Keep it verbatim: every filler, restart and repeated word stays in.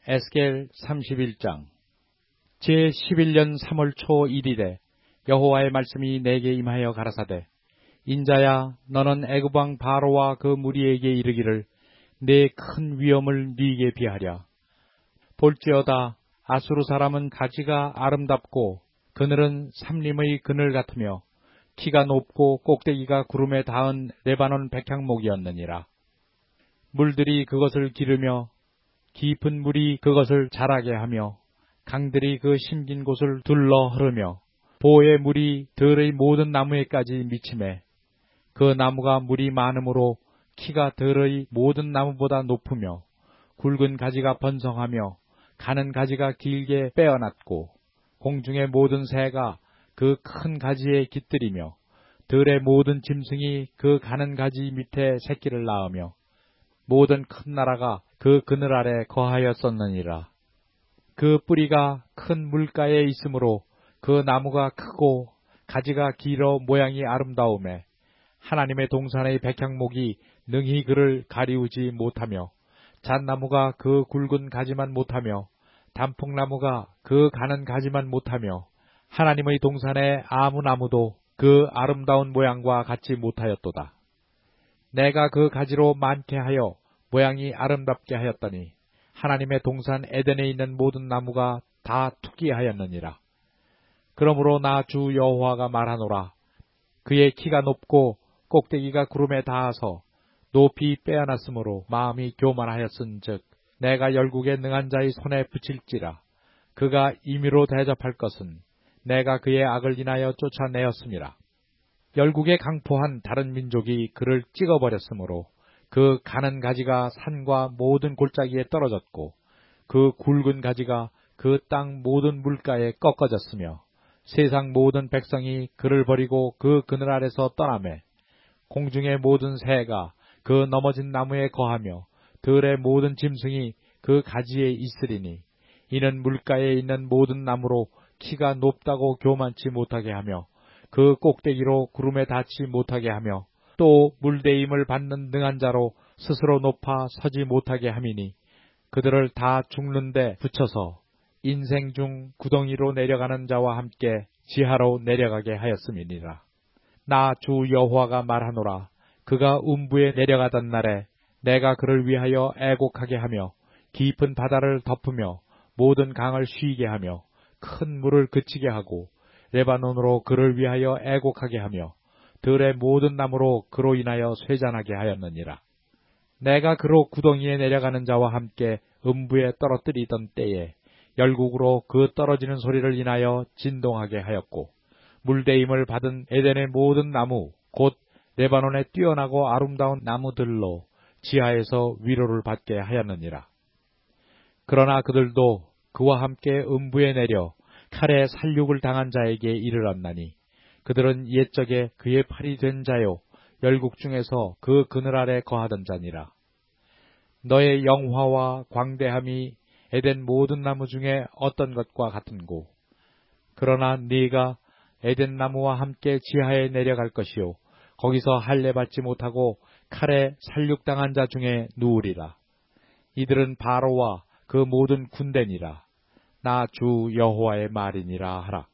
에스겔 삼십일 장. 제십일 년 삼월 초 일일에 여호와의 말씀이 내게 임하여 가라사대, 인자야, 너는 애굽 왕 바로와 그 무리에게 이르기를, 내 큰 위엄을 네게 비하랴. 볼지어다, 아수르 사람은 가지가 아름답고 그늘은 삼림의 그늘 같으며 키가 높고 꼭대기가 구름에 닿은 레바논 백향목이었느니라. 물들이 그것을 기르며 깊은 물이 그것을 자라게 하며 강들이 그 심긴 곳을 둘러 흐르며 보의 물이 들의 모든 나무에까지 미치매, 그 나무가 물이 많으므로 키가 들의 모든 나무보다 높으며 굵은 가지가 번성하며 가는 가지가 길게 빼어났고, 공중의 모든 새가 그 큰 가지에 깃들이며 들의 모든 짐승이 그 가는 가지 밑에 새끼를 낳으며 모든 큰 나라가 그 그늘 아래 거하였었느니라. 그 뿌리가 큰 물가에 있으므로 그 나무가 크고 가지가 길어 모양이 아름다우매, 하나님의 동산의 백향목이 능히 그를 가리우지 못하며 잣나무가 그 굵은 가지만 못하며 단풍나무가 그 가는 가지만 못하며 하나님의 동산의 아무 나무도 그 아름다운 모양과 같지 못하였도다. 내가 그 가지로 많게 하여 모양이 아름답게 하였더니 하나님의 동산 에덴에 있는 모든 나무가 다 투기하였느니라. 그러므로 나 주 여호와가 말하노라. 그의 키가 높고 꼭대기가 구름에 닿아서 높이 빼어났으므로 마음이 교만하였은즉 내가 열국에 능한 자의 손에 붙일지라. 그가 임의로 대접할 것은 내가 그의 악을 인하여 쫓아내었음이라. 열국에 강포한 다른 민족이 그를 찍어버렸으므로 그 가는 가지가 산과 모든 골짜기에 떨어졌고 그 굵은 가지가 그 땅 모든 물가에 꺾어졌으며 세상 모든 백성이 그를 버리고 그 그늘 아래서 떠나매, 공중의 모든 새가 그 넘어진 나무에 거하며 들의 모든 짐승이 그 가지에 있으리니, 이는 물가에 있는 모든 나무로 키가 높다고 교만치 못하게 하며 그 꼭대기로 구름에 닿지 못하게 하며 또 물대임을 받는 능한 자로 스스로 높아 서지 못하게 함이니, 그들을 다 죽는데 붙여서 인생 중 구덩이로 내려가는 자와 함께 지하로 내려가게 하였음이니라. 나 주 여호와가 말하노라. 그가 음부에 내려가던 날에 내가 그를 위하여 애곡하게 하며 깊은 바다를 덮으며 모든 강을 쉬게 하며 큰 물을 그치게 하고 레바논으로 그를 위하여 애곡하게 하며 들의 모든 나무로 그로 인하여 쇠잔하게 하였느니라. 내가 그로 구덩이에 내려가는 자와 함께 음부에 떨어뜨리던 때에 열국으로 그 떨어지는 소리를 인하여 진동하게 하였고, 물대임을 받은 에덴의 모든 나무 곧 레바논의 뛰어나고 아름다운 나무들로 지하에서 위로를 받게 하였느니라. 그러나 그들도 그와 함께 음부에 내려 칼에 살육을 당한 자에게 이르렀나니, 그들은 옛적에 그의 팔이 된 자요 열국 중에서 그 그늘 아래 거하던 자니라. 너의 영화와 광대함이 에덴 모든 나무 중에 어떤 것과 같은고, 그러나 네가 에덴 나무와 함께 지하에 내려갈 것이요 거기서 할례 받지 못하고 칼에 살육당한 자 중에 누우리라. 이들은 바로와 그 모든 군대니라. 나 주 여호와의 말이니라 하라.